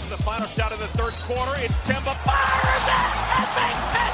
to the final shot of the third quarter. It's Kemba fires it and makes it.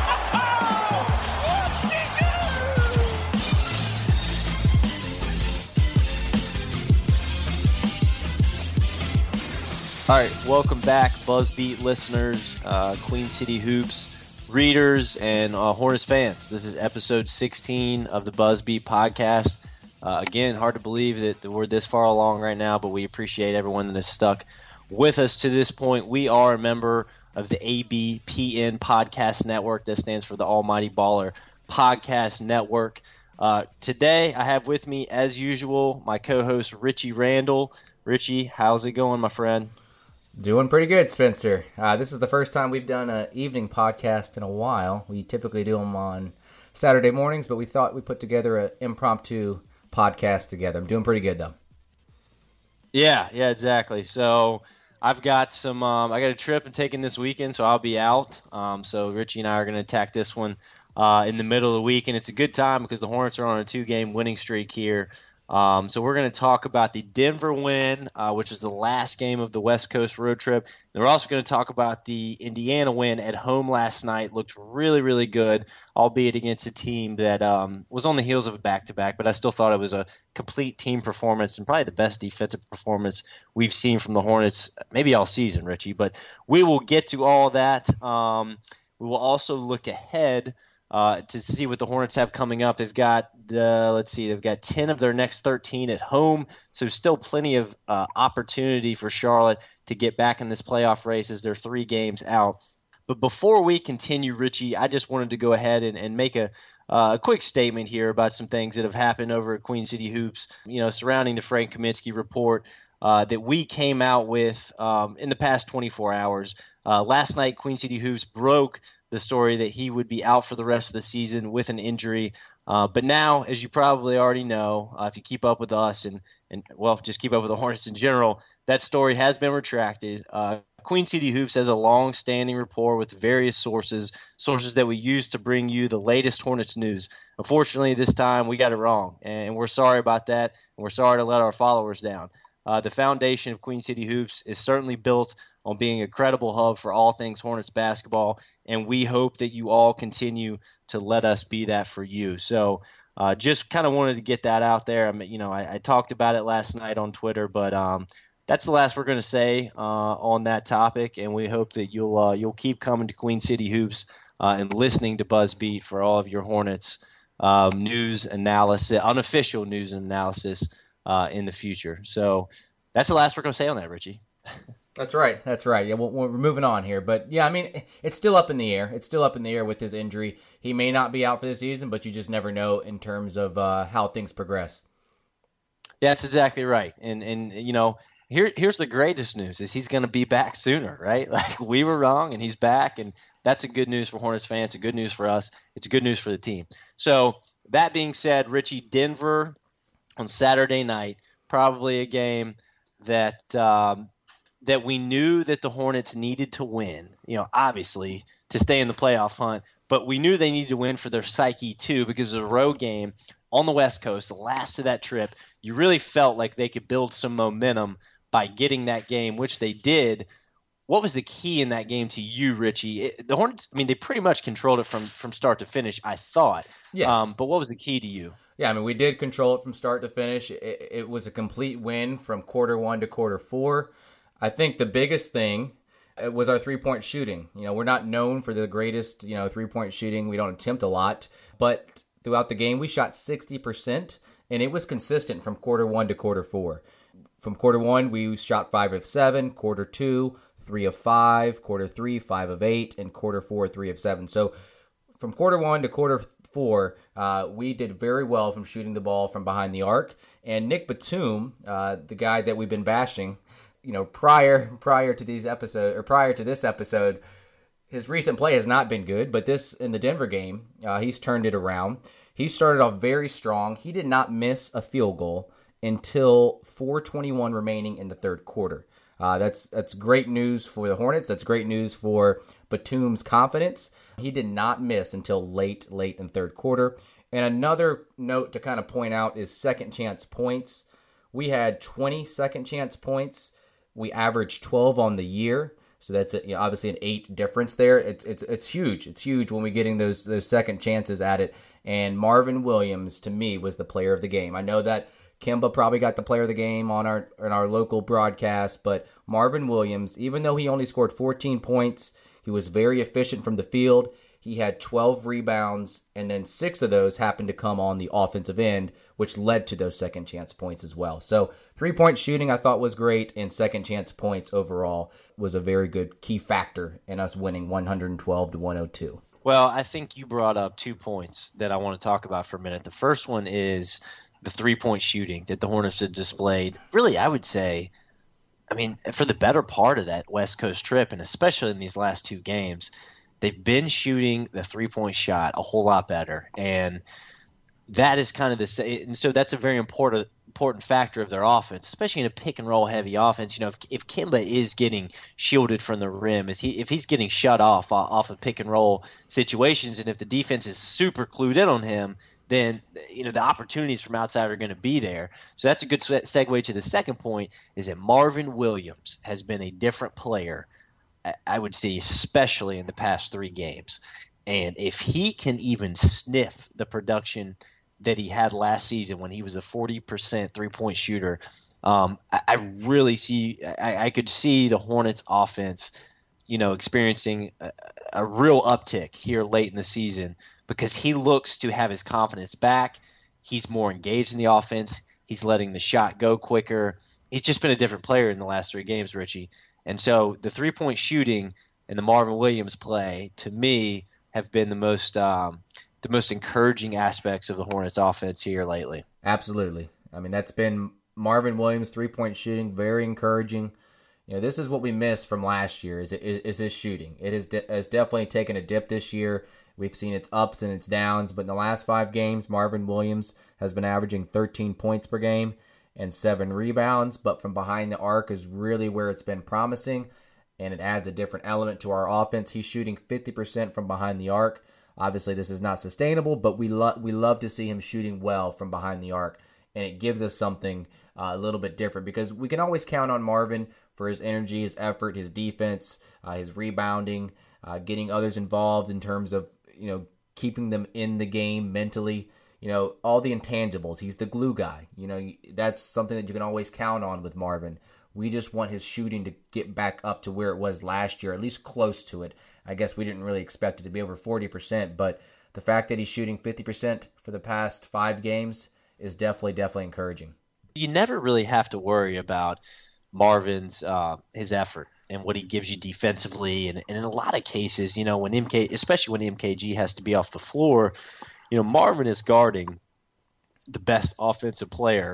All right, welcome back, BuzzBeat listeners, Queen City Hoops readers, and Hornets fans. This is episode 16 of the BuzzBeat podcast. Again, hard to believe that we're this far along right now, but we appreciate everyone that has stuck with us to this point. We are a member of the ABPN Podcast Network. That stands for the Almighty Baller Podcast Network. Today, I have with me, as usual, my co-host, Richie Randall. Richie, how's it going, my friend? Doing pretty good, Spencer. This is the first time we've done an evening podcast in a while. We typically do them on Saturday mornings, but we thought we'd put together an impromptu podcast together. I'm doing pretty good, though. Yeah, exactly. So I've got I got a trip I'm taking this weekend, so I'll be out. So Richie and I are going to attack this one in the middle of the week, and it's a good time because the Hornets are on a 2-game winning streak here. So we're going to talk about the Denver win, which is the last game of the West Coast road trip. And we're also going to talk about the Indiana win at home last night. Looked really, really good, albeit against a team that was on the heels of a back-to-back. But I still thought it was a complete team performance and probably the best defensive performance we've seen from the Hornets maybe all season, Richie. But we will get to all of that. We will also look ahead to see what the Hornets have coming up. They've got they've got 10 of their next 13 at home, so still plenty of opportunity for Charlotte to get back in this playoff race as they're 3 games out. But before we continue, Richie, I just wanted to go ahead and make a quick statement here about some things that have happened over at Queen City Hoops, surrounding the Frank Kaminsky report that we came out with in the past 24 hours. Last night, Queen City Hoops broke the story that he would be out for the rest of the season with an injury. But now, as you probably already know, if you keep up with us and just keep up with the Hornets in general, that story has been retracted. Queen City Hoops has a long-standing rapport with various sources that we use to bring you the latest Hornets news. Unfortunately, this time we got it wrong, and we're sorry about that, and we're sorry to let our followers down. The foundation of Queen City Hoops is certainly built on being a credible hub for all things Hornets basketball, and we hope that you all continue to let us be that for you. So just kind of wanted to get that out there. I talked about it last night on Twitter, but that's the last we're going to say on that topic, and we hope that you'll keep coming to Queen City Hoops and listening to BuzzBeat for all of your Hornets news analysis, unofficial news and analysis in the future. So that's the last we're going to say on that, Richie. That's right. Yeah, we're moving on here. But, yeah, it's still up in the air. It's still up in the air with his injury. He may not be out for the season, but you just never know in terms of how things progress. Yeah, that's exactly right. And here's the greatest news is he's going to be back sooner, right? Like, we were wrong, and he's back, and that's a good news for Hornets fans. It's a good news for us. It's good news for the team. So, that being said, Richie, Denver on Saturday night, probably a game that that we knew that the Hornets needed to win, obviously, to stay in the playoff hunt. But we knew they needed to win for their psyche, too, because it was a road game on the West Coast, the last of that trip. You really felt like they could build some momentum by getting that game, which they did. What was the key in that game to you, Richie? The Hornets, they pretty much controlled it from start to finish, I thought. Yes. But what was the key to you? Yeah, we did control it from start to finish. It was a complete win from quarter 1 to quarter 4. I think the biggest thing was our three-point shooting. We're not known for the greatest, three-point shooting. We don't attempt a lot. But throughout the game, we shot 60%, and it was consistent from quarter 1 to quarter 4. From quarter 1, we shot 5 of 7. Quarter 2, 3 of 5. Quarter 3, 5 of 8. And quarter 4, 3 of 7. So from quarter 1 to quarter 4, we did very well from shooting the ball from behind the arc. And Nick Batum, the guy that we've been bashing, prior to this episode, his recent play has not been good, but in the Denver game, he's turned it around. He started off very strong. He did not miss a field goal until 4:21 remaining in the third quarter. That's great news for the Hornets. That's great news for Batum's confidence. He did not miss until late in third quarter. And another note to kind of point out is second chance points. We had 20 second chance points. We averaged 12 on the year. So that's obviously an 8 difference there. It's huge. It's huge when we're getting those second chances at it. And Marvin Williams, to me, was the player of the game. I know that Kemba probably got the player of the game on our local broadcast, but Marvin Williams, even though he only scored 14 points, he was very efficient from the field. He had 12 rebounds, and then 6 of those happened to come on the offensive end, which led to those second chance points as well. So 3-point shooting I thought was great, and second chance points overall was a very good key factor in us winning 112-102. Well, I think you brought up 2 points that I want to talk about for a minute. The first one is the 3-point shooting that the Hornets have displayed. Really, I would say, for the better part of that West Coast trip, and especially in these last 2 games, they've been shooting the 3-point shot a whole lot better, and that is kind of the same. And so that's a very important factor of their offense, especially in a pick and roll heavy offense. If Kemba is getting shielded from the rim, if he's getting shut off of pick and roll situations, and if the defense is super clued in on him, then the opportunities from outside are going to be there. So that's a good segue to the second point, is that Marvin Williams has been a different player, I would say, especially in the past 3 games. And if he can even sniff the production that he had last season when he was a 40% 3-point shooter, I really see – I could see the Hornets offense, experiencing a real uptick here late in the season, because he looks to have his confidence back. He's more engaged in the offense. He's letting the shot go quicker. He's just been a different player in the last 3 games, Richie. And so the 3-point shooting and the Marvin Williams play, to me, have been the most encouraging aspects of the Hornets offense here lately. Absolutely. That's been Marvin Williams' 3-point shooting, very encouraging. This is what we missed from last year, is his shooting. It has definitely taken a dip this year. We've seen its ups and its downs, but in the last 5 games, Marvin Williams has been averaging 13 points per game and 7 rebounds, but from behind the arc is really where it's been promising, and it adds a different element to our offense. He's shooting 50% from behind the arc. Obviously, this is not sustainable, but we love to see him shooting well from behind the arc, and it gives us something a little bit different, because we can always count on Marvin for his energy, his effort, his defense, his rebounding, getting others involved in terms of keeping them in the game mentally. All the intangibles. He's the glue guy. That's something that you can always count on with Marvin. We just want his shooting to get back up to where it was last year, at least close to it. I guess we didn't really expect it to be over 40%, but the fact that he's shooting 50% for the past 5 games is definitely encouraging. You never really have to worry about Marvin's his effort and what he gives you defensively, and in a lot of cases, especially when MKG has to be off the floor, Marvin is guarding the best offensive player,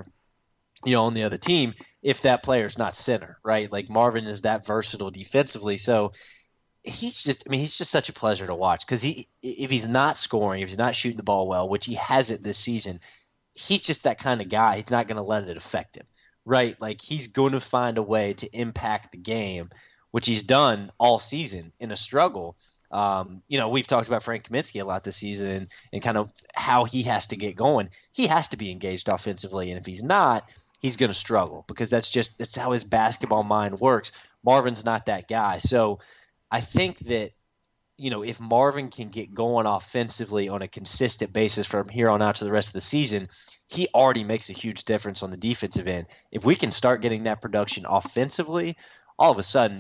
on the other team, if that player is not center, right? Like, Marvin is that versatile defensively. So he's just such a pleasure to watch, because if he's not scoring, if he's not shooting the ball well, which he hasn't this season, he's just that kind of guy. He's not going to let it affect him, right? Like, he's going to find a way to impact the game, which he's done all season in a struggle. We've talked about Frank Kaminsky a lot this season and kind of how he has to get going. He has to be engaged offensively, and if he's not, he's going to struggle, because that's how his basketball mind works. Marvin's not that guy. So I think that, if Marvin can get going offensively on a consistent basis from here on out to the rest of the season, he already makes a huge difference on the defensive end. If we can start getting that production offensively, all of a sudden,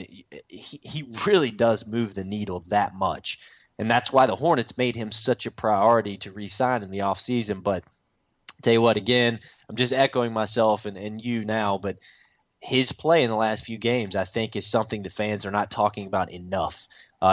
he really does move the needle that much. And that's why the Hornets made him such a priority to re-sign in the offseason. But tell you what, again, I'm just echoing myself and you now, but his play in the last few games, I think, is something the fans are not talking about enough.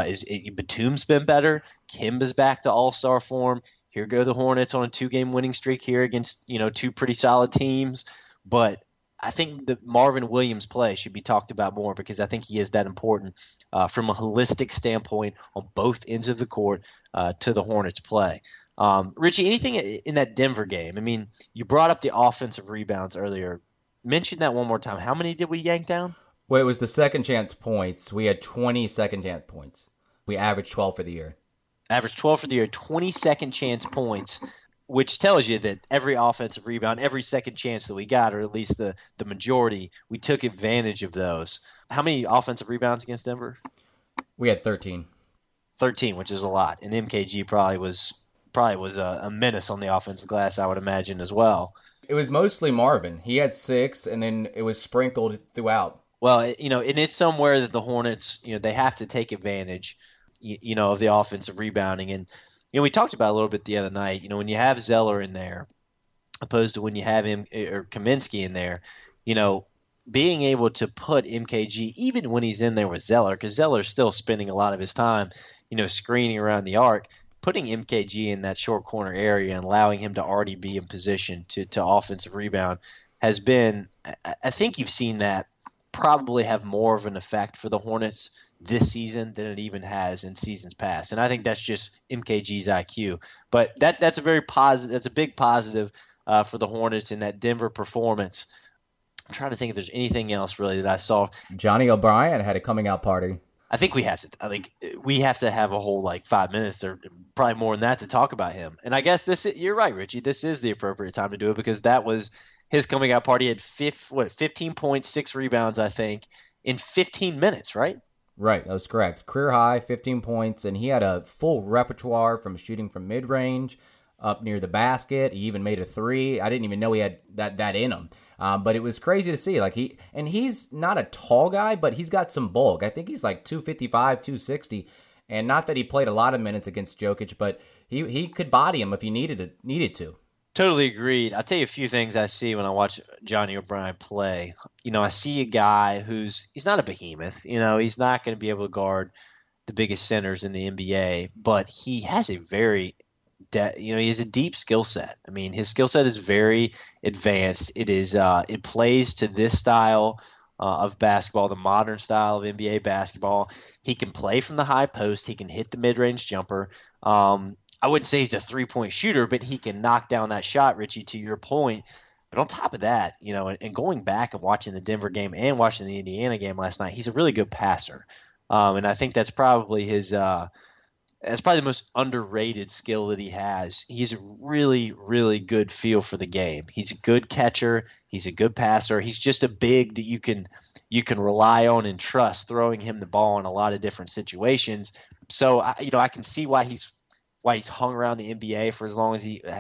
Batum's been better. Kemba's back to all-star form. Here go the Hornets on a 2-game winning streak here against 2 pretty solid teams. But I think the Marvin Williams play should be talked about more, because I think he is that important from a holistic standpoint on both ends of the court to the Hornets play. Richie, anything in that Denver game? You brought up the offensive rebounds earlier. Mention that one more time. How many did we yank down? Well, it was the second chance points. We had 20 second chance points. We averaged 12 for the year. Averaged 12 for the year, 20 second chance points. which tells you that every offensive rebound, every second chance that we got, or at least the majority, we took advantage of those. How many offensive rebounds against Denver? We had 13. 13, which is a lot. And MKG probably was a menace on the offensive glass, I would imagine, as well. It was mostly Marvin. He had 6, and then it was sprinkled throughout. Well, and it's somewhere that the Hornets, they have to take advantage, of the offensive rebounding. And, we talked about it a little bit the other night. When you have Zeller in there, opposed to when you have him or Kaminsky in there, being able to put MKG, even when he's in there with Zeller, because Zeller's still spending a lot of his time, screening around the arc, putting MKG in that short corner area and allowing him to already be in position to offensive rebound has been, I think you've seen that probably have more of an effect for the Hornets this season than it even has in seasons past. And I think that's just MKG's IQ. But that's a very positive, that's a big positive for the Hornets in that Denver performance. I'm trying to think if there's anything else really that I saw. Johnny O'Brien had a coming out party. I think we have to have a whole 5 minutes or probably more than that to talk about him. And I guess you're right, Richie. This is the appropriate time to do it because that was his coming out party. He had 15.6 rebounds, I think, in 15 minutes, right? Right, that was correct. Career high, 15 points, and he had a full repertoire from shooting from mid-range up near the basket. He even made a 3. I didn't even know he had that in him. But it was crazy to see. He's not a tall guy, but he's got some bulk. I think he's 255, 260. And not that he played a lot of minutes against Jokic, but he could body him if he needed to. Totally agreed. I'll tell you a few things I see when I watch Johnny O'Brien play. I see a guy he's not a behemoth. He's not going to be able to guard the biggest centers in the NBA, but he has a very he has a deep skill set. I mean, his skill set is very advanced. It plays to this style of basketball, the modern style of NBA basketball. He can play from the high post. He can hit the mid-range jumper. I wouldn't say he's a three-point shooter, but he can knock down that shot, Richie, to your point. But on top of that, and going back and watching the Denver game and watching the Indiana game last night, he's a really good passer. And I think that's probably that's probably the most underrated skill that he has. He's a really, really good feel for the game. He's a good catcher. He's a good passer. He's just a big that you can rely on and trust throwing him the ball in a lot of different situations. So I can see why he's hung around the NBA for as long as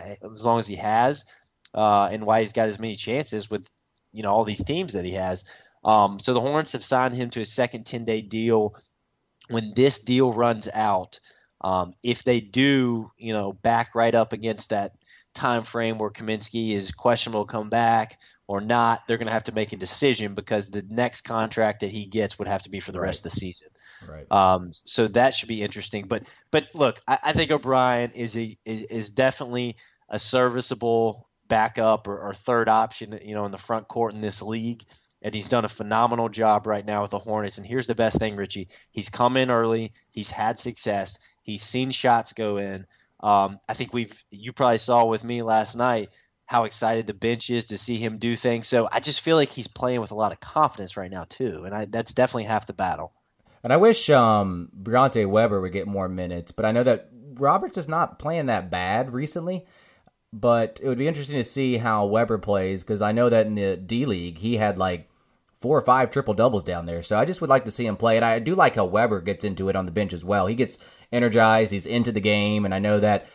he has, and why he's got as many chances with all these teams that he has. So the Hornets have signed him to a second 10-day deal. When this deal runs out, if they do, back right up against that time frame where Kaminsky is questionable to come back or not, they're going to have to make a decision because the next contract that he gets would have to be for the rest of the season. Right. So that should be interesting. But look, I think O'Brien is definitely a serviceable backup or third option, in the front court in this league. And he's done a phenomenal job right now with the Hornets. And here's the best thing, Richie. He's come in early. He's had success. He's seen shots go in. I think you probably saw with me last night how excited the bench is to see him do things. So I just feel like he's playing with a lot of confidence right now too. And that's definitely half the battle. And I wish Briante Weber would get more minutes. But I know that Roberts is not playing that bad recently. But it would be interesting to see how Weber plays because I know that in the D-League he had 4 or 5 triple-doubles down there. So I just would like to see him play. And I do like how Weber gets into it on the bench as well. He gets energized. He's into the game. And I know that,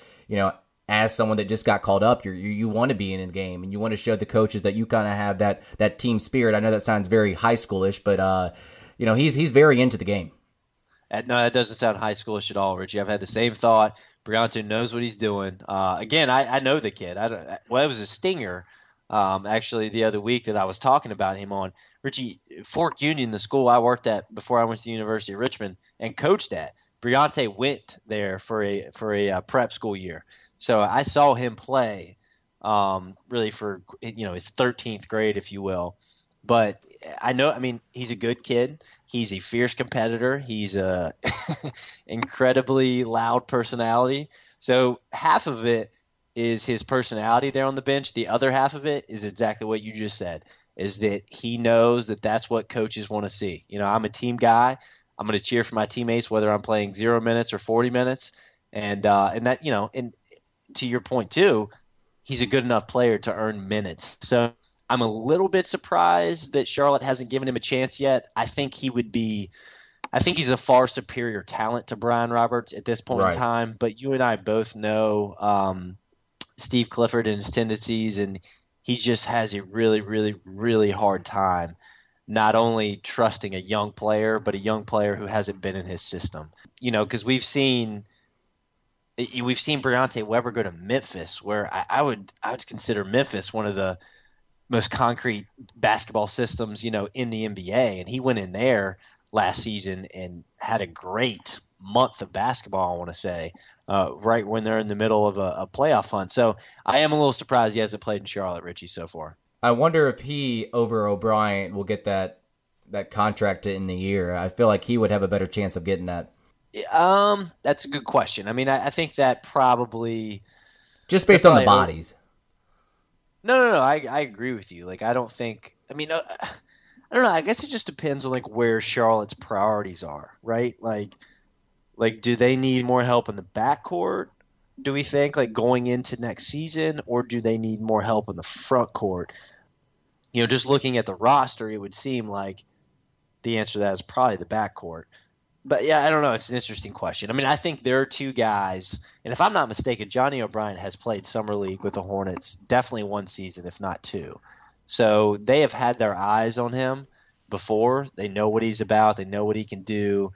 as someone that just got called up, you want to be in the game. And you want to show the coaches that you kind of have that team spirit. I know that sounds very high schoolish, but, he's very into the game. No, that doesn't sound high schoolish at all, Richie. I've had the same thought. Briante knows what he's doing. Again, I know the kid. It was a stinger, actually, the other week that I was talking about him on. Richie, Fork Union, the school I worked at before I went to the University of Richmond and coached at, Briante went there for a prep school year. So I saw him play really for his 13th grade, if you will. But he's a good kid. He's a fierce competitor. He's a incredibly loud personality. So half of it is his personality there on the bench. The other half of it is exactly what you just said, is that he knows that that's what coaches want to see. I'm a team guy. I'm going to cheer for my teammates, whether I'm playing 0 minutes or 40 minutes. And that, and to your point too, he's a good enough player to earn minutes. So I'm a little bit surprised that Charlotte hasn't given him a chance yet. I think he's a far superior talent to Brian Roberts at this point in time. But you and I both know Steve Clifford and his tendencies, and he just has a really, really, really hard time not only trusting a young player, but a young player who hasn't been in his system. Because we've seen Briante Weber go to Memphis, where I would consider Memphis one of the most concrete basketball systems, in the NBA. And he went in there last season and had a great month of basketball, I want to say, right when they're in the middle of a playoff hunt. So I am a little surprised he hasn't played in Charlotte, Richie, so far. I wonder if he, over O'Brien, will get that contract in the year. I feel like he would have a better chance of getting that. That's a good question. I mean, I think that probably just based on the bodies. No. I agree with you. Like, I don't think. I mean, I don't know. I guess it just depends on where Charlotte's priorities are, right? Like, do they need more help in the backcourt? Do we think going into next season, or do they need more help in the front court? Just looking at the roster, it would seem like the answer to that is probably the backcourt. But yeah, I don't know. It's an interesting question. I mean, I think there are two guys, and if I'm not mistaken, Johnny O'Brien has played Summer League with the Hornets definitely one season, if not two. So they have had their eyes on him before. They know what he's about. They know what he can do.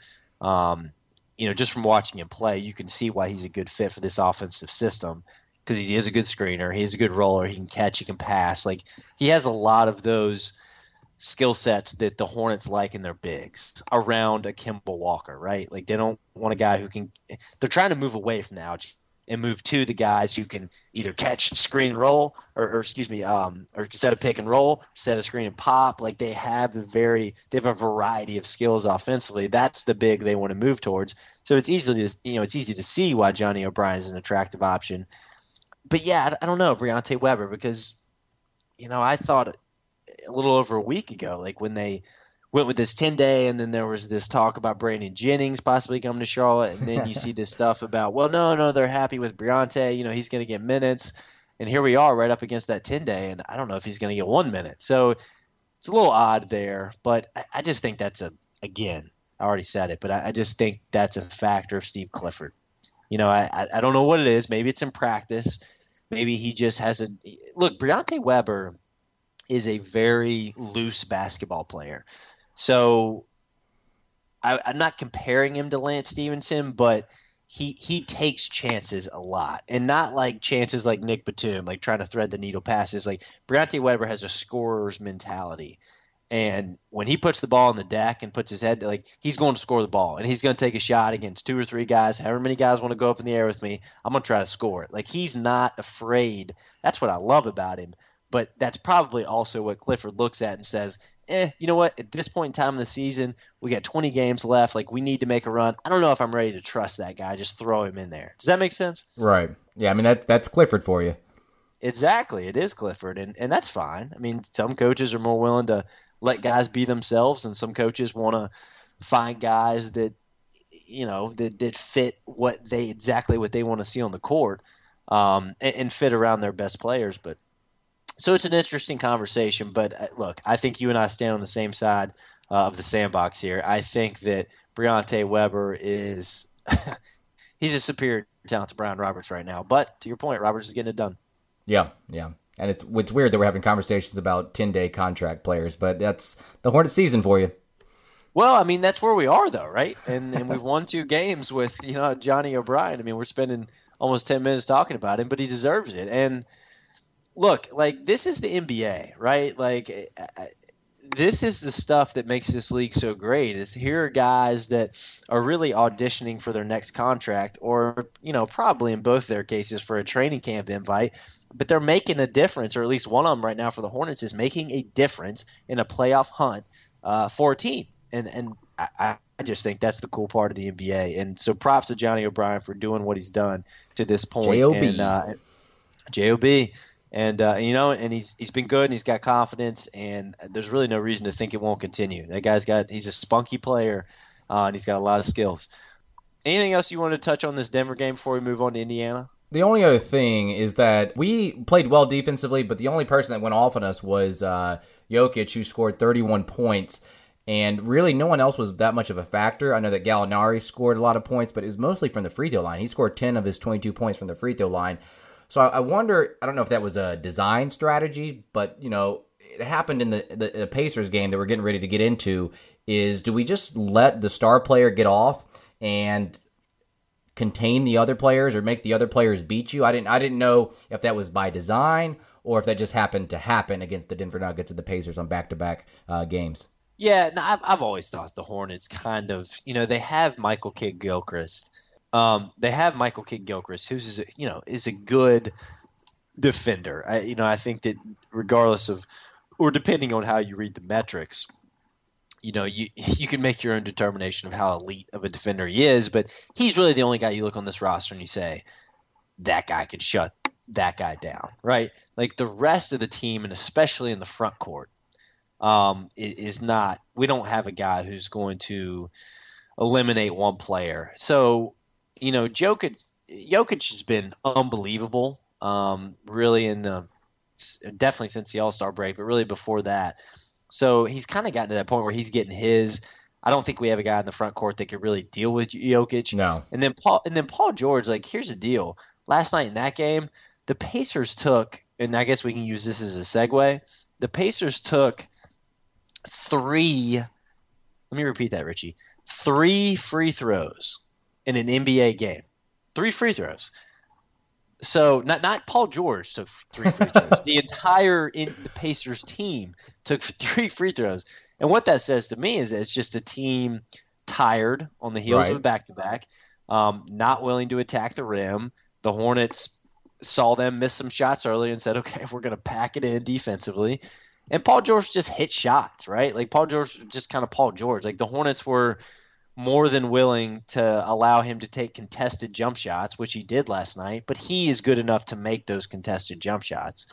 Just from watching him play, you can see why he's a good fit for this offensive system, because he is a good screener. He's a good roller. He can catch. He can pass. He has a lot of those skill sets that the Hornets like in their bigs around a Kemba Walker, right? They don't want a guy who can – they're trying to move away from the algae and move to the guys who can either catch, screen, roll, or set a pick and roll, set a screen and pop. They have a variety of skills offensively. That's the big they want to move towards. So it's easy to see why Johnny O'Brien is an attractive option. But yeah, I don't know Briante Weber, because I thought a little over a week ago, when they went with this 10-day, and then there was this talk about Brandon Jennings possibly coming to Charlotte, and then you see this stuff about, well, no, they're happy with Briante. He's going to get minutes, and here we are right up against that 10-day, and I don't know if he's going to get 1 minute. So it's a little odd there, but I just think that's again, I already said it, but I just think that's a factor of Steve Clifford. I don't know what it is. Maybe it's in practice. Maybe he just has look, Briante Weber is a very loose basketball player. So I'm not comparing him to Lance Stevenson, but he takes chances a lot, and not chances like Nick Batum, trying to thread the needle passes. Briante Weber has a scorer's mentality, and when he puts the ball on the deck and puts his head, he's going to score the ball, and he's going to take a shot against 2 or 3 guys, however many guys want to go up in the air with me. I'm going to try to score it. He's not afraid. That's what I love about him. But that's probably also what Clifford looks at and says, you know what? At this point in time in the season, we got 20 games left. We need to make a run. I don't know if I'm ready to trust that guy. Just throw him in there. Does that make sense? Right. Yeah, I mean, that's Clifford for you. Exactly. It is Clifford, and that's fine. I mean, some coaches are more willing to let guys be themselves, and some coaches want to find guys that, that fit exactly what they want to see on the court, and fit around their best players. But so it's an interesting conversation, but look, I think you and I stand on the same side of the sandbox here. I think that Briante Weber is he's a superior talent to Brian Roberts right now. But to your point, Roberts is getting it done. Yeah. And it's weird that we're having conversations about 10-day contract players, but that's the Hornets season for you. Well, I mean, that's where we are, though, right? And we won 2 games with Johnny O'Brien. I mean, we're spending almost 10 minutes talking about him, but he deserves it. And look, this is the NBA, right? This is the stuff that makes this league so great. Is here are guys that are really auditioning for their next contract, or probably in both their cases for a training camp invite, but they're making a difference, or at least one of them right now for the Hornets is making a difference in a playoff hunt for a team. And I just think that's the cool part of the NBA. And so props to Johnny O'Brien for doing what he's done to this point. J.O.B. And he's been good, and he's got confidence, and there's really no reason to think it won't continue. That he's a spunky player, and he's got a lot of skills. Anything else you want to touch on this Denver game before we move on to Indiana? The only other thing is that we played well defensively, but the only person that went off on us was Jokic, who scored 31 points. And really, no one else was that much of a factor. I know that Gallinari scored a lot of points, but it was mostly from the free throw line. He scored 10 of his 22 points from the free throw line. So I wonder, I don't know if that was a design strategy, but, it happened in the Pacers game that we're getting ready to get into, is do we just let the star player get off and contain the other players or make the other players beat you? I didn't know if that was by design or if that just happened to happen against the Denver Nuggets and the Pacers on back-to-back games. Yeah, no, I've always thought the Hornets kind of, they have Michael Kidd-Gilchrist. They have Michael Kidd-Gilchrist, who's is a good defender. I think that regardless of, or depending on how you read the metrics, you can make your own determination of how elite of a defender he is, but he's really the only guy you look on this roster and you say, that guy could shut that guy down, right? Like the rest of the team, and especially in the front court, is not – we don't have a guy who's going to eliminate one player. So, Jokic has been unbelievable, really definitely since the All-Star break, but really before that. So he's kind of gotten to that point where he's getting his. I don't think we have a guy in the front court that could really deal with Jokic. No. And then Paul George, like, here's the deal. Last night in that game, the Pacers took, and I guess we can use this as a segue. The Pacers took 3. Let me repeat that, Richie. 3 free throws in an NBA game. 3 free throws. So not Paul George took 3 free throws. The Pacers team took 3 free throws. And what that says to me is it's just a team tired on the heels of a back-to-back, not willing to attack the rim. The Hornets saw them miss some shots early and said, okay, we're going to pack it in defensively. And Paul George just hit shots, right? Like Paul George just kind of Paul George. Like the Hornets were more than willing to allow him to take contested jump shots, which he did last night, but he is good enough to make those contested jump shots.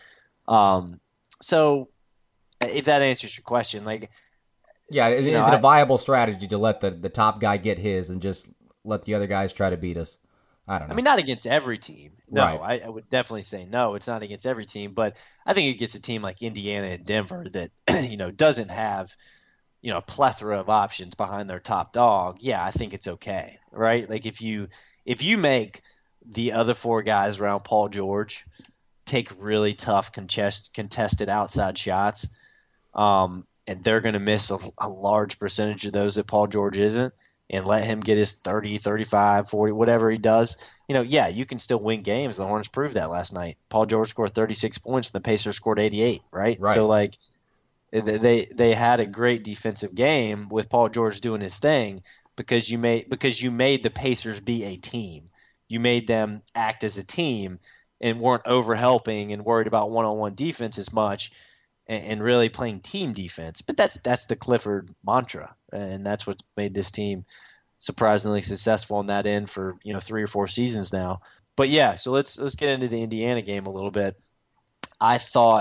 So if that answers your question, like, yeah, is it a viable strategy to let the top guy get his and just let the other guys try to beat us? I don't know. I mean, not against every team. No, right. I would definitely say no, it's not against every team, but I think it gets a team like Indiana and Denver that, doesn't have, a plethora of options behind their top dog. Yeah, I think it's okay, right? Like if you make the other 4 guys around Paul George take really tough contested outside shots, and they're going to miss a large percentage of those that Paul George isn't, and let him get his 30, 35, 40, whatever he does, yeah, you can still win games. The Hornets proved that last night. Paul George scored 36 points, and the Pacers scored 88, right? So, like, they had a great defensive game with Paul George doing his thing because you made the Pacers be a team. You made them act as a team and weren't overhelping and worried about one-on-one defense as much and really playing team defense. But that's the Clifford mantra, and that's what's made this team surprisingly successful on that end for 3 or 4 seasons now. But yeah, so let's get into the Indiana game a little bit. I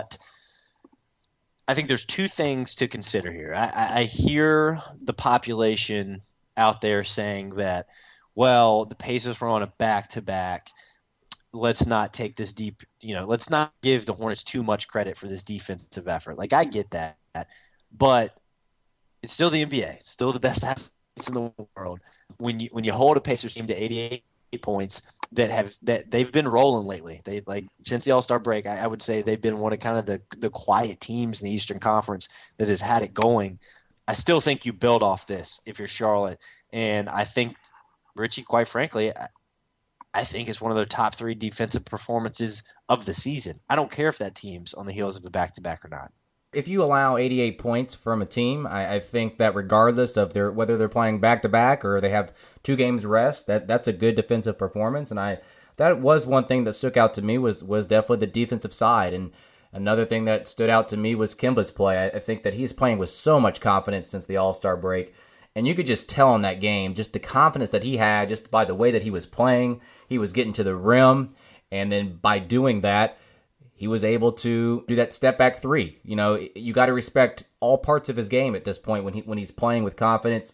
think there's 2 things to consider here. I hear the population out there saying that, well, the Pacers were on a back-to-back. Let's not take this deep, let's not give the Hornets too much credit for this defensive effort. Like, I get that, but it's still the NBA. It's still the best athletes in the world. When you hold a Pacers team to 88 points that they've been rolling lately. They since the All-Star break, I would say they've been one of kind of the quiet teams in the Eastern Conference that has had it going. I still think you build off this if you're Charlotte, and I think Richie, quite frankly, I think it's one of their top 3 defensive performances of the season. I don't care if that team's on the heels of a back-to-back or not. If you allow 88 points from a team, I think that regardless of whether they're playing back-to-back or they have 2 games rest, that's a good defensive performance. And that was one thing that stuck out to me was definitely the defensive side. And another thing that stood out to me was Kemba's play. I think that he's playing with so much confidence since the All-Star break. And you could just tell in that game, just the confidence that he had, just by the way that he was playing. He was getting to the rim, and then by doing that, he was able to do that step-back 3. You got to respect all parts of his game at this point when he's playing with confidence.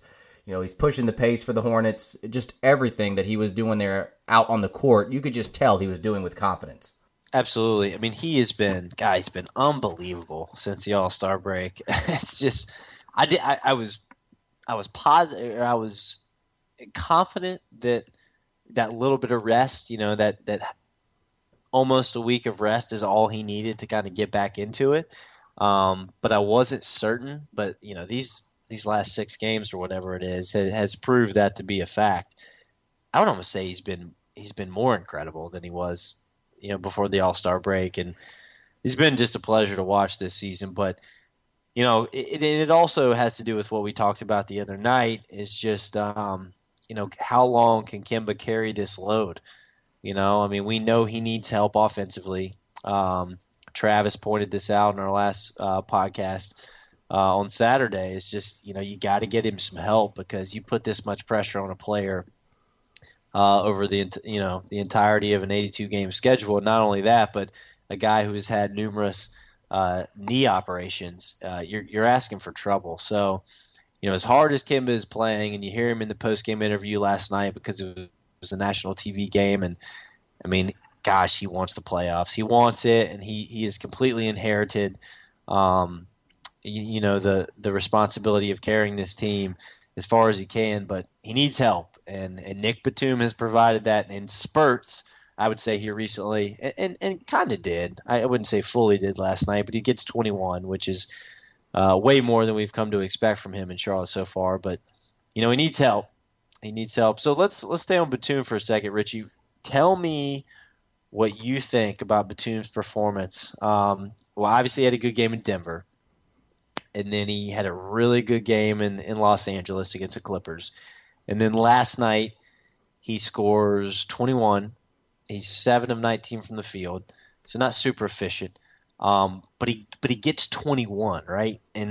He's pushing the pace for the Hornets. Just everything that he was doing there out on the court, you could just tell he was doing with confidence. Absolutely. I mean, he's been unbelievable since the All-Star break. It's just, I was positive, I was confident that little bit of rest, that almost a week of rest is all he needed to kind of get back into it. But I wasn't certain. But these last 6 games or whatever it is has proved that to be a fact. I would almost say he's been more incredible than he was, before the All-Star break, and it's been just a pleasure to watch this season. But it also has to do with what we talked about the other night. Is just how long can Kemba carry this load? I mean, we know he needs help offensively. Travis pointed this out in our last podcast on Saturday. It's just, you got to get him some help, because you put this much pressure on a player over the entirety of an 82-game schedule. And not only that, but a guy who's had numerous knee operations, you're asking for trouble. So, as hard as Kemba is playing, and you hear him in the post-game interview last night because it was a national TV game, and I mean, gosh, he wants the playoffs. He wants it, and he has completely inherited, the responsibility of carrying this team as far as he can. But he needs help, and Nick Batum has provided that in spurts, I would say, here recently, and kind of did. I wouldn't say fully did last night, but he gets 21, which is way more than we've come to expect from him in Charlotte so far. But he needs help. He needs help. So let's stay on Batum for a second, Richie. Tell me what you think about Batum's performance. Well, obviously he had a good game in Denver, and then he had a really good game in Los Angeles against the Clippers. And then last night he scores 21. He's 7 of 19 from the field, so not super efficient. But he gets 21, right? And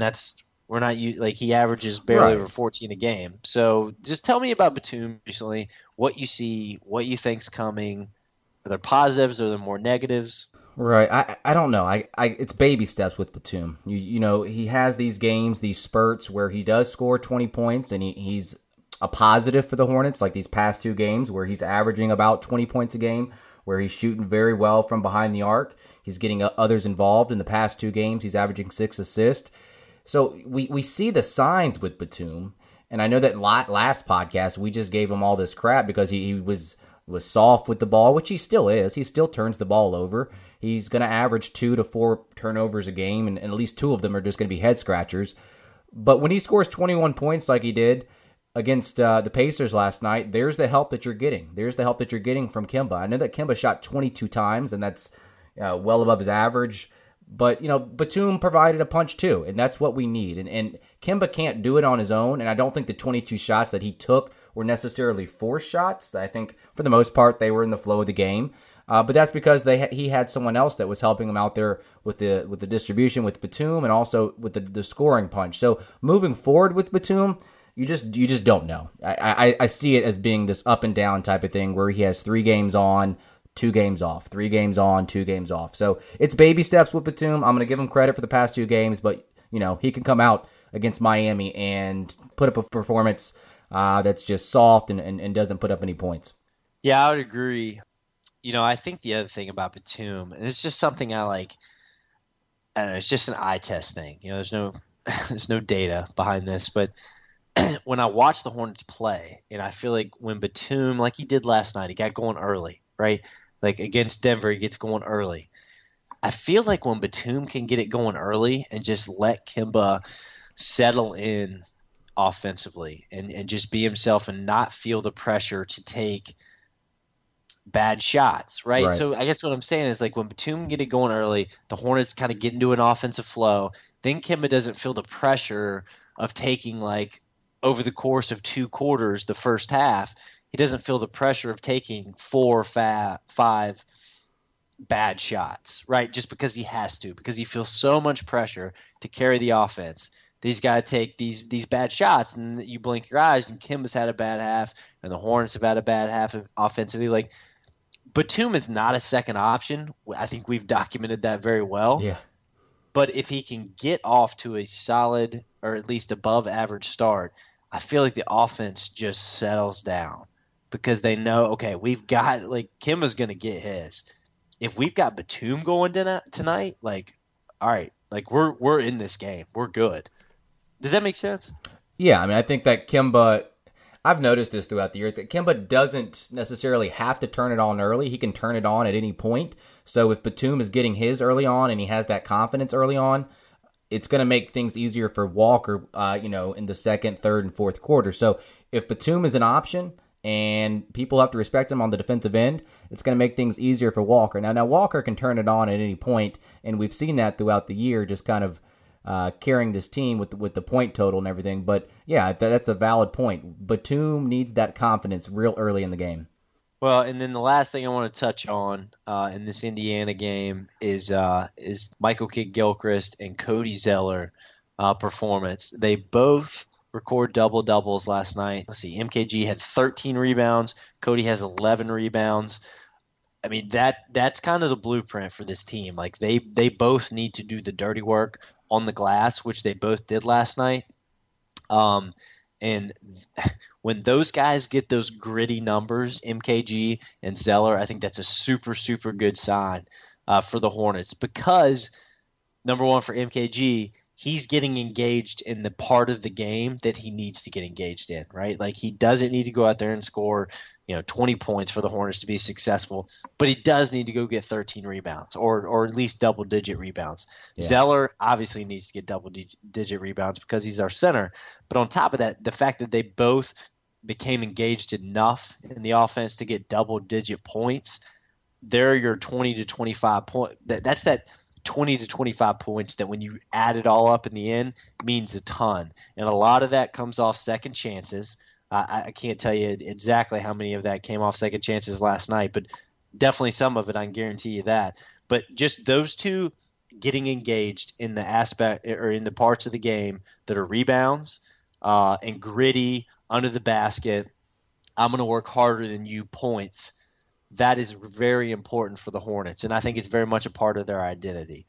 he averages barely over 14 a game. So just tell me about Batum recently, what you see, what you think's coming. Are there positives? Are there more negatives? Right. I don't know. It's baby steps with Batum. He has these games, these spurts where he does score 20 points, and he's a positive for the Hornets, like these past 2 games where he's averaging about 20 points a game, where he's shooting very well from behind the arc. He's getting others involved. In the past 2 games, he's averaging 6 assists. So we see the signs with Batum, and I know that last podcast we just gave him all this crap because he was soft with the ball, which he still is. He still turns the ball over. He's going to average 2 to 4 turnovers a game, and at least 2 of them are just going to be head scratchers. But when he scores 21 points like he did against the Pacers last night, there's the help that you're getting. There's the help that you're getting from Kemba. I know that Kemba shot 22 times, and that's well above his average. But, Batum provided a punch too, and that's what we need. And Kemba can't do it on his own, and I don't think the 22 shots that he took were necessarily forced shots. I think, for the most part, they were in the flow of the game. But that's because he had someone else that was helping him out there with the distribution with Batum, and also with the scoring punch. So moving forward with Batum, you just don't know. I see it as being this up and down type of thing where he has 3 games on, 2 games off, 3 games on, 2 games off. So it's baby steps with Batum. I'm going to give him credit for the past 2 games, but he can come out against Miami and put up a performance that's just soft and doesn't put up any points. Yeah, I would agree. I think the other thing about Batum, and it's just something I don't know, it's just an eye test thing. There's no data behind this, but when I watch the Hornets play, and I feel like when Batum, like he did last night, he got going early, right? Like against Denver, he gets going early. I feel like when Batum can get it going early and just let Kemba settle in offensively and just be himself and not feel the pressure to take bad shots, right? So I guess what I'm saying is, like, when Batum get it going early, the Hornets kind of get into an offensive flow. Then Kemba doesn't feel the pressure of taking, like, over the course of 2 quarters, the first half, he doesn't feel the pressure of taking 4 or 5 bad shots, right? Just because he has to, because he feels so much pressure to carry the offense. He's got to take these bad shots, and you blink your eyes, and Kemba's had a bad half, and the Hornets have had a bad half offensively. Like, Batum is not a second option. I think we've documented that very well. Yeah. But if he can get off to a solid or at least above average start, I feel like the offense just settles down because they know, okay, we've got, like, Kemba's going to get his. If we've got Batum going tonight, like, all right, like, we're in this game. We're good. Does that make sense? Yeah, I mean, I think that Kemba, I've noticed this throughout the year, that Kemba doesn't necessarily have to turn it on early. He can turn it on at any point. So if Batum is getting his early on and he has that confidence early on, it's going to make things easier for Walker, in the second, third, and fourth quarter. So if Batum is an option and people have to respect him on the defensive end, it's going to make things easier for Walker. Now Walker can turn it on at any point, and we've seen that throughout the year, just kind of carrying this team with the point total and everything. But yeah, that's a valid point. Batum needs that confidence real early in the game. Well, and then the last thing I want to touch on in this Indiana game is Michael Kidd-Gilchrist and Cody Zeller performance. They both record double-doubles last night. Let's see, MKG had 13 rebounds. Cody has 11 rebounds. I mean, that's kind of the blueprint for this team. Like, they both need to do the dirty work on the glass, which they both did last night. And when those guys get those gritty numbers, MKG and Zeller, I think that's a super, super good sign for the Hornets because, number one, for MKG, he's getting engaged in the part of the game that he needs to get engaged in, right? Like, he doesn't need to go out there and score 20 points for the Hornets to be successful, but he does need to go get 13 rebounds or at least double-digit rebounds. Yeah. Zeller obviously needs to get double-digit rebounds because he's our center. But on top of that, the fact that they both became engaged enough in the offense to get double-digit points, they're your 20 to 25 point. That's that 20 to 25 points that when you add it all up in the end means a ton. And a lot of that comes off second chances. I can't tell you exactly how many of that came off second chances last night, but definitely some of it, I can guarantee you that. But just those two getting engaged in the aspect or in the parts of the game that are rebounds and gritty under the basket, I'm going to work harder than you points. That is very important for the Hornets, and I think it's very much a part of their identity.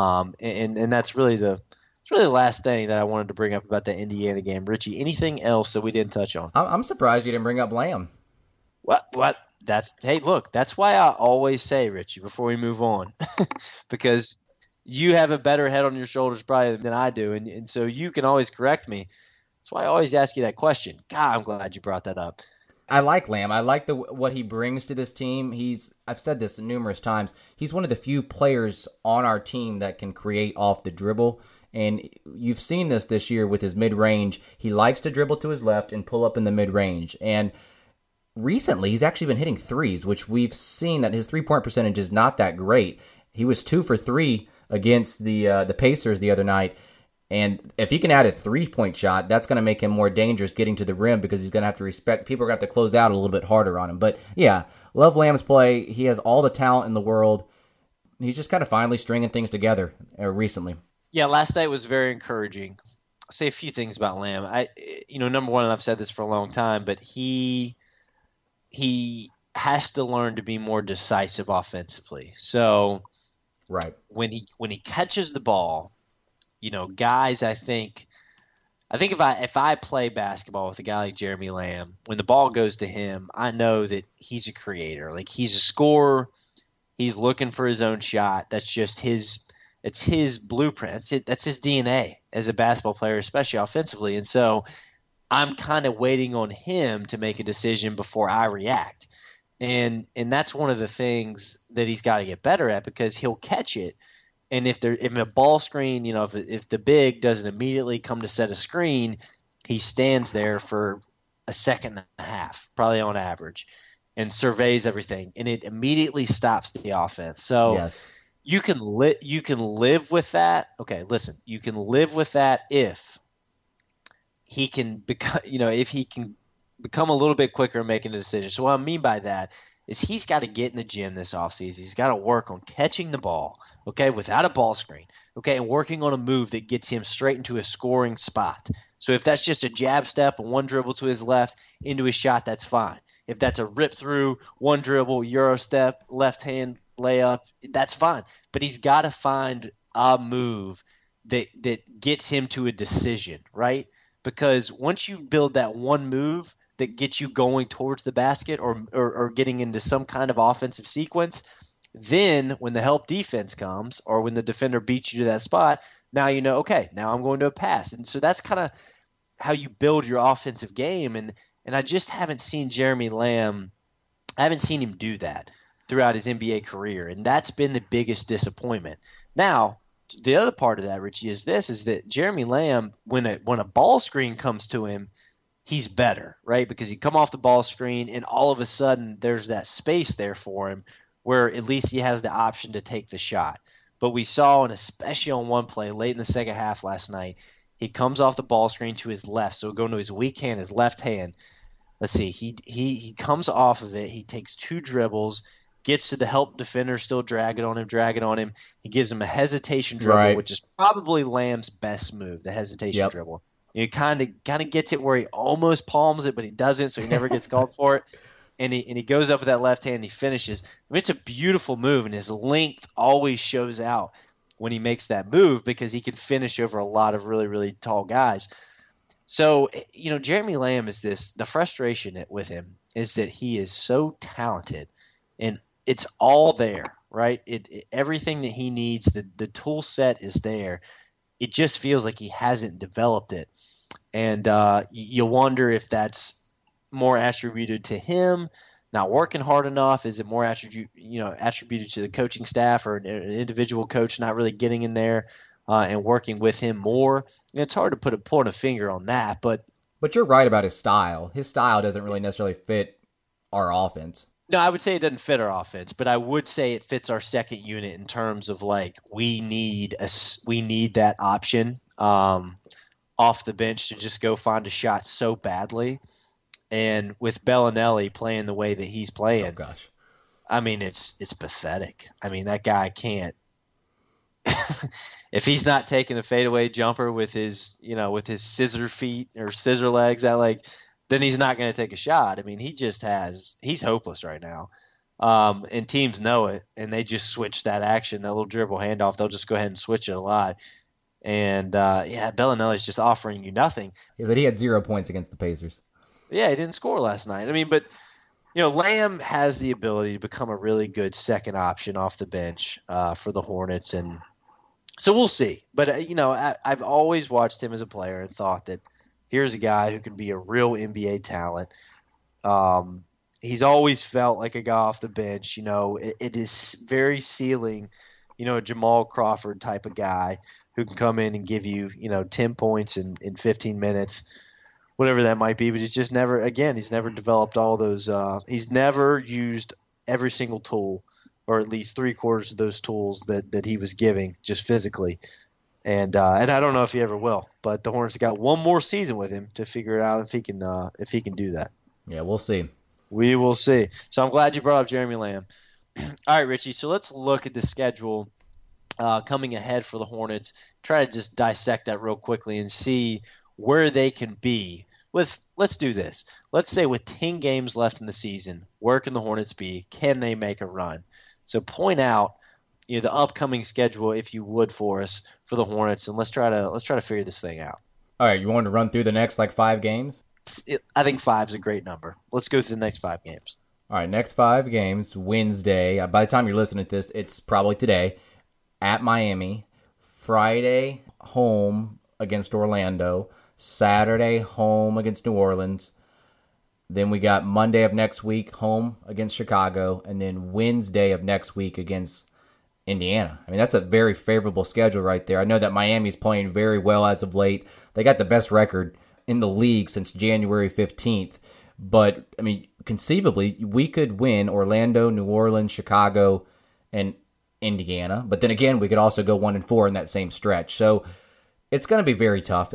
And that's really the last thing that I wanted to bring up about the Indiana game. Richie, anything else that we didn't touch on? I'm surprised you didn't bring up Lamb. What? Hey, look, that's why I always say, Richie, before we move on, because you have a better head on your shoulders probably than I do, and so you can always correct me. That's why I always ask you that question. God, I'm glad you brought that up. I like Lamb. I like what he brings to this team. I've said this numerous times. He's one of the few players on our team that can create off the dribble. And you've seen this year with his mid-range. He likes to dribble to his left and pull up in the mid-range. And recently, he's actually been hitting threes, which we've seen that his three-point percentage is not that great. He was 2 for 3 against the Pacers the other night. And if he can add a three-point shot, that's going to make him more dangerous getting to the rim because he's going to have to respect. People are going to have to close out a little bit harder on him. But yeah, love Lamb's play. He has all the talent in the world. He's just kind of finally stringing things together recently. Yeah, last night was very encouraging. I'll say a few things about Lamb. Number one, and I've said this for a long time, but he has to learn to be more decisive offensively. So, right when he catches the ball, guys, I think if I play basketball with a guy like Jeremy Lamb, when the ball goes to him, I know that he's a creator. Like, he's a scorer. He's looking for his own shot. That's just it's his blueprint. That's his DNA as a basketball player, especially offensively. And so I'm kind of waiting on him to make a decision before I react. And that's one of the things that he's got to get better at because he'll catch it. And if a ball screen, if the big doesn't immediately come to set a screen, he stands there for a second and a half, probably on average, and surveys everything, and it immediately stops the offense. So yes. You can live with that. Okay, listen, you can live with that if he can become, if he can become a little bit quicker in making a decision. So what I mean by that is he's got to get in the gym this offseason. He's got to work on catching the ball, okay, without a ball screen, okay, and working on a move that gets him straight into a scoring spot. So if that's just a jab step and one dribble to his left into his shot, that's fine. If that's a rip through, one dribble, Euro step, left hand layup, that's fine. But he's got to find a move that gets him to a decision, right? because once you build that one move that gets you going towards the basket or getting into some kind of offensive sequence, then when the help defense comes or when the defender beats you to that spot, now you know, okay, now I'm going to a pass. And so that's kind of how you build your offensive game. And I just haven't seen Jeremy Lamb, I haven't seen him do that throughout his NBA career. And that's been the biggest disappointment. Now, the other part of that, Richie, is that Jeremy Lamb, when a ball screen comes to him, he's better, right? Because he come off the ball screen and all of a sudden there's that space there for him where at least he has the option to take the shot. But we saw, and especially on one play late in the second half last night, he comes off the ball screen to his left. So going to his weak hand, his left hand. Let's see, he comes off of it. He takes 2 dribbles, gets to the help defender, still dragging on him. He gives him a hesitation dribble, right, which is probably Lamb's best move, the hesitation dribble. He kind of gets it where he almost palms it, but he doesn't, so he never gets called for it. And he goes up with that left hand and he finishes. I mean, it's a beautiful move, and his length always shows out when he makes that move because he can finish over a lot of really, really tall guys. So, Jeremy Lamb is the frustration with him is that he is so talented, and it's all there, right? Everything that he needs, the tool set is there. It just feels like he hasn't developed it. And you wonder if that's more attributed to him not working hard enough. Is it more attributed to the coaching staff or an individual coach not really getting in there and working with him more? It's hard to point a finger on that. But you're right about his style. His style doesn't really necessarily fit our offense. No, I would say it doesn't fit our offense, but I would say it fits our second unit in terms of we need that option off the bench to just go find a shot so badly. And with Bellinelli playing the way that he's playing, oh gosh, I mean it's pathetic. I mean that guy can't. If he's not taking a fadeaway jumper with his scissor feet or scissor legs, then he's not going to take a shot. I mean, he's hopeless right now. And teams know it, and they just switch that action, that little dribble handoff. They'll just go ahead and switch it a lot. And, Bellinelli's just offering you nothing. He had 0 points against the Pacers. Yeah, he didn't score last night. I mean, but, Lamb has the ability to become a really good second option off the bench for the Hornets. And so we'll see. But, I've always watched him as a player and thought that here's a guy who can be a real NBA talent. He's always felt like a guy off the bench. It is very ceiling, a Jamal Crawford type of guy who can come in and give you, 10 points in 15 minutes, whatever that might be. But he's just never, again, he's never developed all those. He's never used every single tool, or at least 3/4 of those tools that he was giving just physically. And I don't know if he ever will, but the Hornets got one more season with him to figure it out if he can do that. Yeah, we'll see. We will see. So I'm glad you brought up Jeremy Lamb. All right, Richie. So let's look at the schedule coming ahead for the Hornets. Try to just dissect that real quickly and see where they can be. Let's do this. Let's say with 10 games left in the season, where can the Hornets be? Can they make a run? So point out the upcoming schedule, if you would, for us for the Hornets, and let's try to figure this thing out. All right, you want to run through the next 5 games? I think 5 is a great number. Let's go through the next 5 games. All right, next 5 games. Wednesday. By the time you're listening to this, it's probably today. At Miami. Friday, home against Orlando. Saturday, home against New Orleans. Then we got Monday of next week, home against Chicago. And then Wednesday of next week against Indiana. I mean, that's a very favorable schedule right there. I know that Miami's playing very well as of late. They got the best record in the league since January 15th. But, I mean, conceivably, we could win Orlando, New Orleans, Chicago, and Indiana. But then again, we could also go 1-4 in that same stretch. So it's going to be very tough.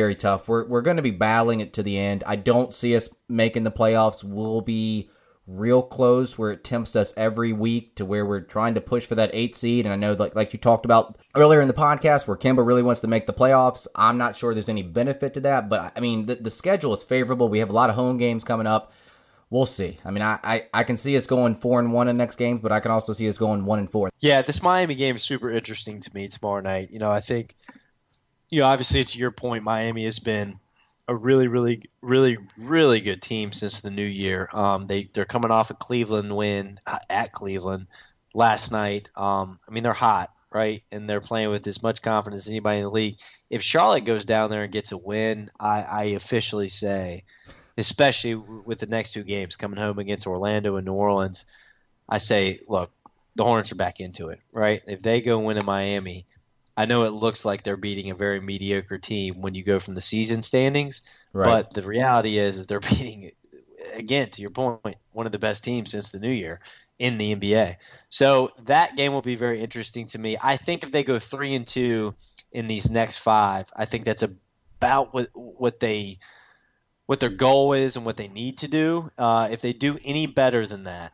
We're going to be battling it to the end. I don't see us making the playoffs. We'll be real close where it tempts us every week to where we're trying to push for that 8 seed. And I know like you talked about earlier in the podcast where Kemba really wants to make the playoffs. I'm not sure there's any benefit to that, but I mean, the schedule is favorable. We have a lot of home games coming up. We'll see. I mean, I can see us going 4-1 in the next game, but I can also see us going 1-4. Yeah, this Miami game is super interesting to me tomorrow night. I think, obviously to your point, Miami has been a really, really, really, really good team since the new year. They're coming off a Cleveland win at Cleveland last night. They're hot, right? And they're playing with as much confidence as anybody in the league. If Charlotte goes down there and gets a win, I officially say, especially with the next two games coming home against Orlando and New Orleans, I say, look, the Hornets are back into it, right? If they go win in Miami, I know it looks like they're beating a very mediocre team when you go from the season standings, right. But the reality is they're beating, again, to your point, one of the best teams since the new year in the NBA. So that game will be very interesting to me. I think if they go 3-2 in these next 5, I think that's about what their goal is and what they need to do. If they do any better than that,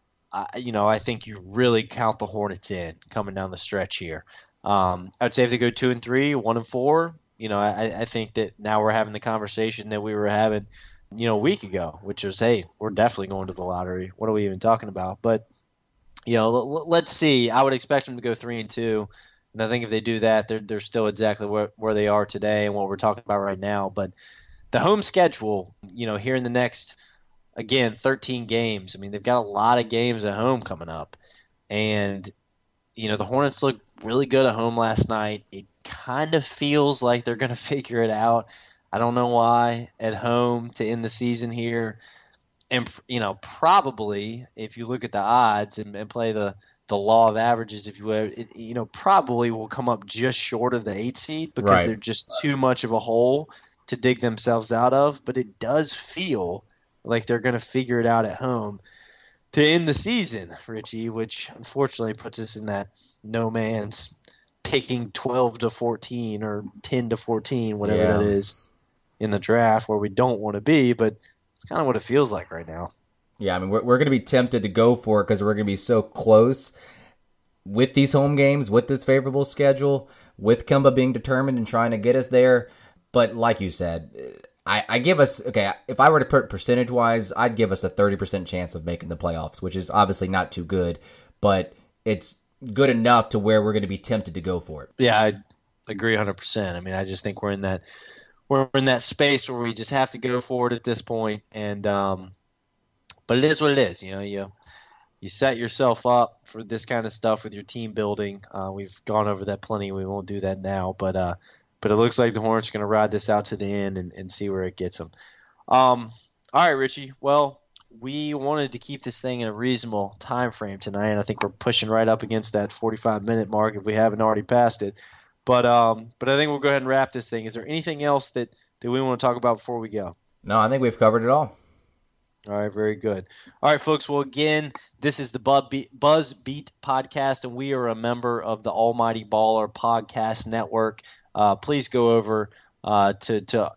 I think you really count the Hornets in coming down the stretch here. I would say if they go 2-3, 1-4, I think that now we're having the conversation that we were having, a week ago, which was, hey, we're definitely going to the lottery. What are we even talking about? But, let's see. I would expect them to go 3-2. And I think if they do that, they're still exactly where they are today and what we're talking about right now. But the home schedule, here in the next, again, 13 games. They've got a lot of games at home coming up. And, the Hornets look really good at home last night. It kind of feels like they're going to figure it out. I don't know why at home to end the season here. And, probably if you look at the odds and play the law of averages, if you will, it, probably will come up just short of the 8 seed because right. They're just too much of a hole to dig themselves out of. But it does feel like they're going to figure it out at home to end the season, Richie, which unfortunately puts us in that no man's picking 12-14 or 10-14, whatever that is in the draft where we don't want to be, but it's kind of what it feels like right now. Yeah, we're going to be tempted to go for it because we're going to be so close with these home games, with this favorable schedule, with Kemba being determined and trying to get us there. But like you said, I give us, if I were to put percentage-wise, I'd give us a 30% chance of making the playoffs, which is obviously not too good, but it's good enough to where we're going to be tempted to go for it. Yeah, I agree 100%. I just think we're in that space where we just have to go for it at this point, and but it is what it is. You set yourself up for this kind of stuff with your team building. We've gone over that plenty. We won't do that now, but it looks like the Hornets are going to ride this out to the end and see where it gets them. All right, Richie. Well, we wanted to keep this thing in a reasonable time frame tonight, and I think we're pushing right up against that 45-minute mark if we haven't already passed it. But I think we'll go ahead and wrap this thing. Is there anything else that we want to talk about before we go? No, I think we've covered it all. All right, very good. All right, folks. Well, again, this is the Buzz Beat Podcast, and we are a member of the Almighty Baller Podcast Network. Please go over to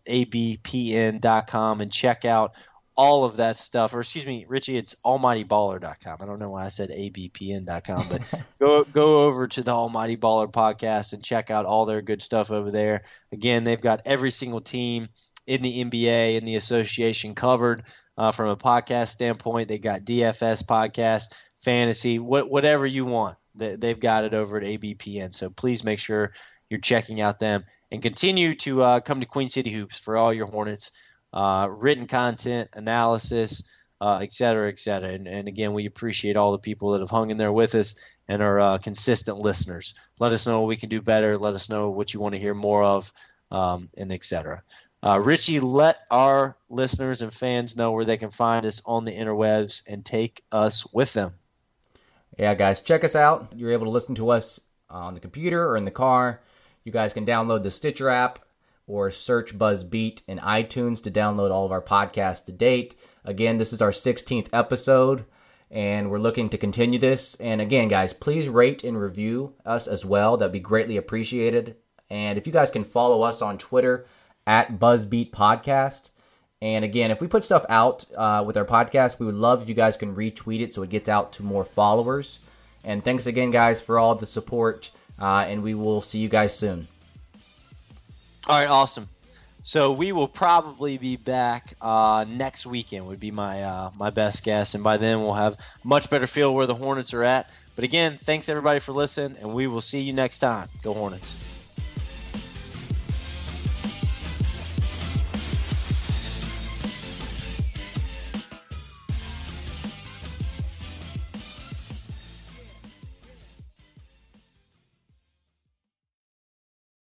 abpn.com and check out all of that stuff. Or excuse me, Richie, it's almightyballer.com. I don't know why I said abpn.com, but go over to the Almighty Baller Podcast and check out all their good stuff over there. Again, they've got every single team in the NBA and the association covered from a podcast standpoint. They got DFS podcast, fantasy, whatever you want. They've got it over at ABPN. So please make sure you're checking out them and continue to come to Queen City Hoops for all your Hornets written content, analysis, et cetera, et cetera. And again, we appreciate all the people that have hung in there with us and are consistent listeners. Let us know what we can do better. Let us know what you want to hear more of, and et cetera. Richie, let our listeners and fans know where they can find us on the interwebs and take us with them. Yeah, guys, check us out. You're able to listen to us on the computer or in the car. You guys can download the Stitcher app or search BuzzBeat in iTunes to download all of our podcasts to date. Again, this is our 16th episode, and we're looking to continue this. And again, guys, please rate and review us as well. That'd be greatly appreciated. And if you guys can follow us on Twitter at BuzzBeat Podcast. And again, if we put stuff out with our podcast, we would love if you guys can retweet it so it gets out to more followers. And thanks again, guys, for all the support, and we will see you guys soon. All right, awesome. So we will probably be back next weekend would be my best guess, and by then we'll have a much better feel where the Hornets are at. But again, thanks everybody for listening, and we will see you next time. Go Hornets.